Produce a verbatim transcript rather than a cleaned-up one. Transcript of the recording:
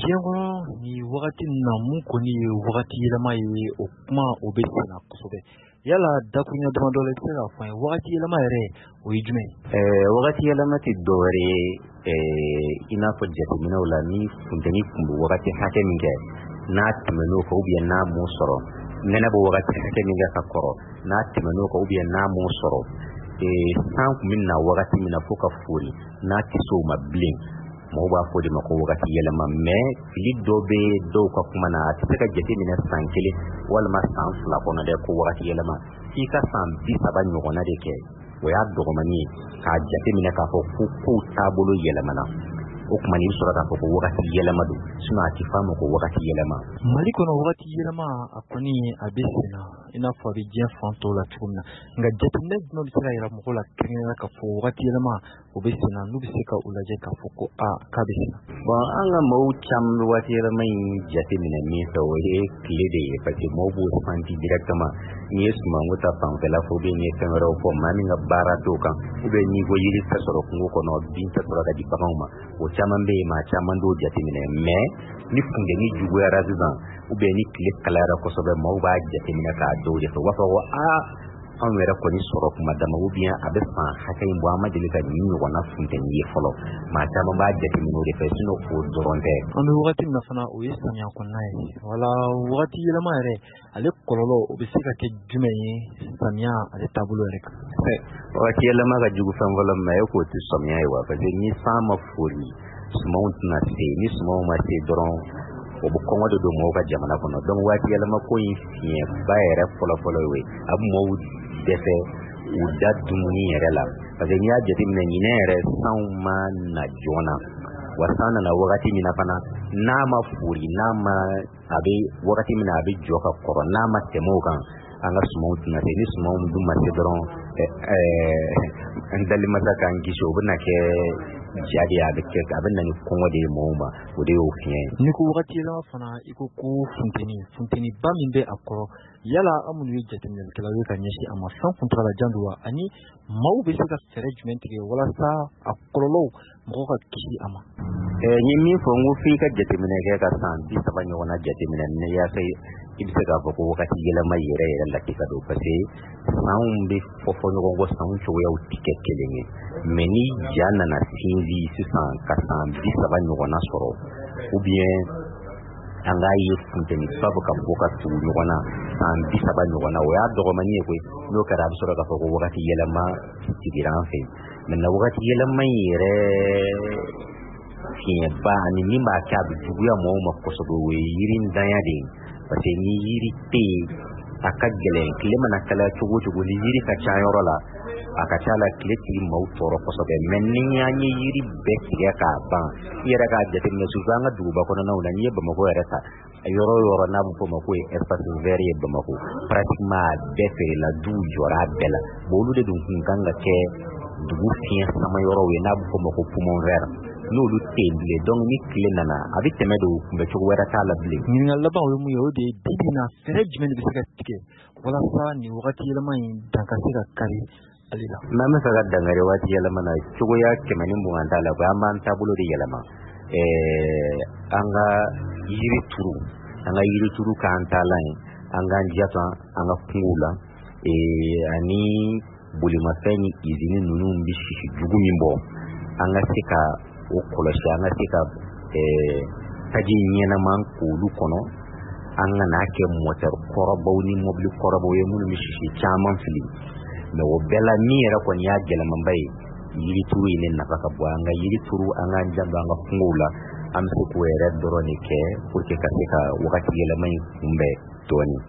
Diego ni wakati na mungu ni wakati yelema ye okuma obese na kusobe yala dakunya dama dole tsela fa wakati yelema yere oyijume eh wakati yelema ti dore eh ina ko jeto mina wala ni funteni kumbu wakati hake minge na timeno ko ubiya na mo soro nena bo wakati hake minge ka koro na timeno ko ubiya na mo soro eh san minna wakati mina fuka furi na tiso mablin mo ba fodi mako wakati yelema me lido be do ko kuma na tsaka jete mina sankele wal ma san fula ko na de ko wakati yelema ika san bi saban no na de ke o ya do mani ka jete mina ka fo ku tabulu yelema na o kuma ni sura ka fo wakati yelema do suna ti famu ko wakati yelema maliko no wakati yelema akoni abesena ina fo bi je fanto la tuna nga jete ne no bisira ira mo la kenya ka fo wakati yelema obesena no bisika ulaje ka fo ko a kabisina ba anga mo cham wakati yelema jete mina mi so we klede pa ti mo bu santi directement ni esma ngota fan la fo be ni kamera ko mani nga bara to kan ube ni go yiri ta soro ko ko no bin ta soro da di pa ma o chamambe ma chamando jete mina me ni funde ni jugo ya razizan ube ni klik kala ko so be mo ba jete mina ka do je so wa fa a an wera ko ni soro kuma da mawubiya abisa haka yin buama dilika ni wana funte ni folo ma ta ma ba jete ni no de fesino ko doronde an wakati na fana o yesa nya ko nai wala wakati yela mare ale kololo obisika ke jumeyi samia ale tabulo rek wakati yela ma ga jugu fangolo ma ko ti samia wa fa ni sama furi smount na se ni smo ma se doron obu kongo do mo ga jamana kono don wati yala ma ko yin fiye bayere folo folo we abu mo defe u dadumuni yere la parce que ya jeti men ni nere sauma na jona wasana na wakati mina fana na ma furi na ma abi wakati mina abi joka koro na ma temo kan anga smount na se ni smount dum ma se doron eh ndali mata kan gisho buna ke jadi ya da ke abin nan kuma da mu ma wode o fiye ni ko wakati la fana iko ko funteni funteni ba min be akoro yala amun wi jatin ne kala wi kan yashi amma san kuntra la janduwa ani mau be saka arrangement ke wala sa akoro mo ka ki ama eh ni mi fo ngu fi ka jatin ne ke ka san bi sabanyo wana jatin ne ya sai ibse ga ko wakati yela mai yere yere la ke ka do pase saun be fo fo no go saun cho ya ticket kelenge meni jana na sinzi sisan kasan bi sabanyo wana soro ou bien anga yi funteni sabu ka boka tu wana san bi sabanyo wana o ya do mani ko no kara bi soro ka ko wakati yela ma tigiran fe men na wakati yela mai yere fiye ba ni ni ba ka bi juya mo ma ko so we yirin danya de parce ni yiri te akagele klema na kala chugo chugo ni yiri ka chayoro la akachala kleti mau toro ko so be menni nyanyi yiri be ya ka ba yera ka jete ne suzanga duba ko na na ni ba mako ereta yoro yoro na bu ko mako espace vert ba mako pratiquement be fe la du jora bela bolu de dun kanga ke dubu fiye sama yoro we na bu ko mako poumon vert no lu tendile donc ni klena na abi temedo be chugo wera kala bli ni ngalla ba we mu yode dibina arrangement bi saka tike wala sa ni wakati yela mai danka sika kari alila na me saga dangare wati yela mana chugo ya kemani mu andala ba man tabulo de yela ma eh anga yiri turu anga yiri turu ka antala anga njata anga kula eh ani bulima feni izini nunu mbishi jugu mimbo anga sika o kolosi anga sika eh taji nyena man kulu kono anga na ke motor korobo ni mobile korobo ye munu mishi chaman fili me wo bela mi era ko ni agela mambai yiri turu ine nafaka bo anga yiri turu anga njamba anga fungula am su ko era doroni ke pour que kasika wakati yela mai kumbe toni